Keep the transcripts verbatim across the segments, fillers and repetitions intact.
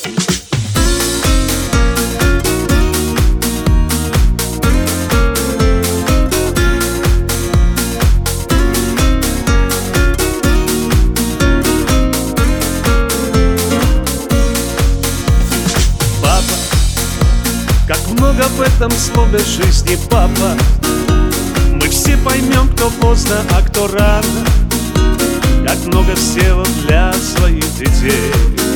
Как много в этом слове жизни, папа. Мы все поймем, кто поздно, а кто рано. Как много сделал для своих детей.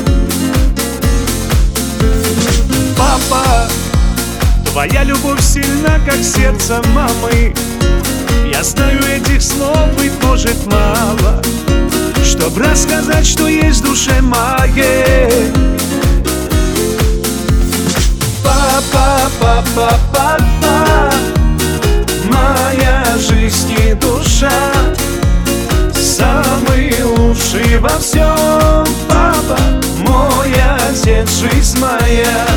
Папа, твоя любовь сильна, как сердце мамы. Я знаю, этих слов быть может мало, чтоб рассказать, что есть в душе моей. Папа, папа, папа, моя жизнь и душа, самый лучший во всем. Папа, мой отец, жизнь моя.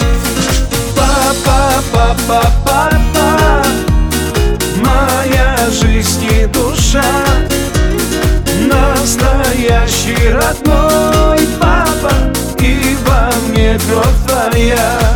Папа, папа, папа, моя жизнь и душа, настоящий родной папа, и во мне кровь твоя.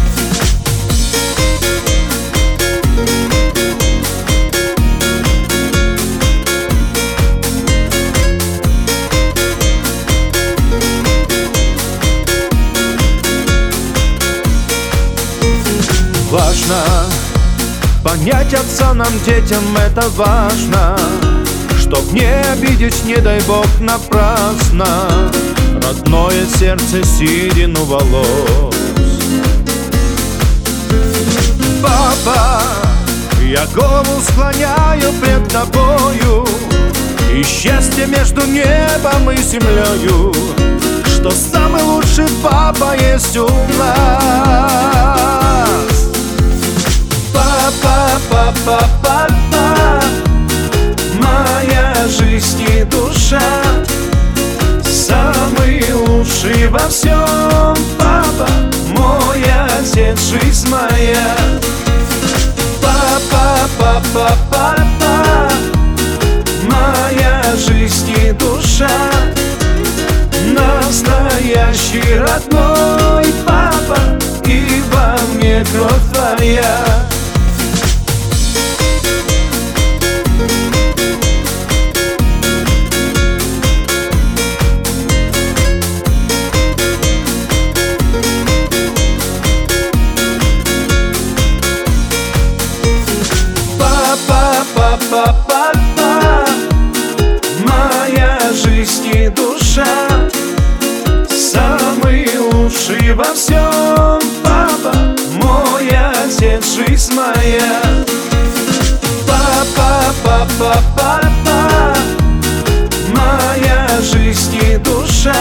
Важно понять отца нам, детям, это важно, чтоб не обидеть, не дай Бог, напрасно родное сердце седину волос. Папа, я голову склоняю пред тобою, и счастье между небом и землею, что самый лучший папа есть у нас. Папа, папа, папа, моя жизнь и душа, самый лучший во всем. Папа, мой отец, жизнь моя. Папа, папа, папа, моя жизнь и душа, настоящий родной папа, и во мне кровь твоя. Папа, папа, моя жизнь и душа, самый лучший во всем. Папа, мой отец, жизнь моя. Папа, папа, папа, моя жизнь и душа,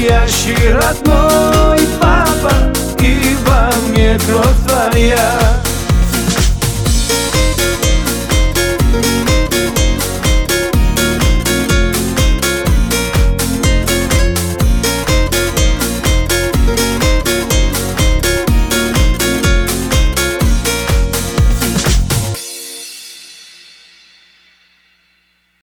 настоящий родной папа, и во мне кровь твоя.